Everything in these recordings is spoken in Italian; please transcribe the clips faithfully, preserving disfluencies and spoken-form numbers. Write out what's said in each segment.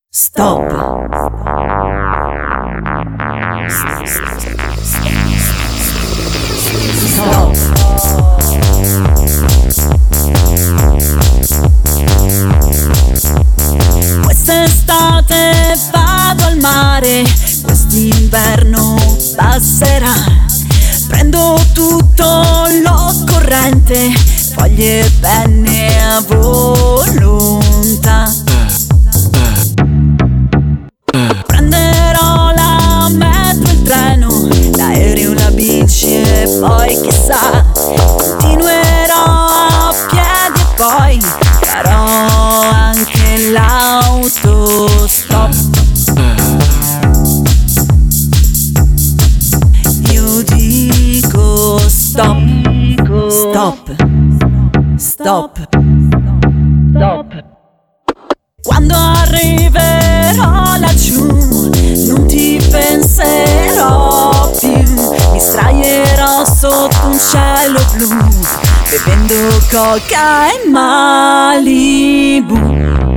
Stop. Stop. Quest'estate vado al mare, quest'inverno passerà. Prendo tutto l'occorrente, foglie e penne a volontà. Prenderò la metro, il treno, l'aereo, la bici e poi chissà, continuerò a piedi e poi farò anche l'autostop. Io dico stop, stop, stop, stop. Quando arriverò laggiù non ti penserò più, mi sdraierò sotto un cielo blu, bevendo coca e Malibu.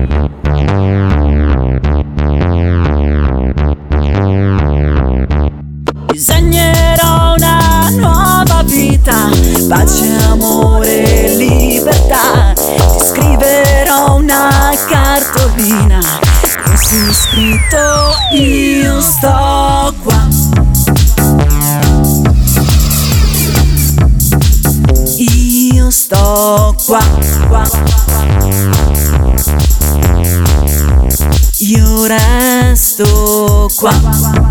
Disegnerò una nuova vita, pace, amore e libertà. Ti scriverò una cartolina con su scritto io sto qua. Io sto qua, qua. Io resto qua.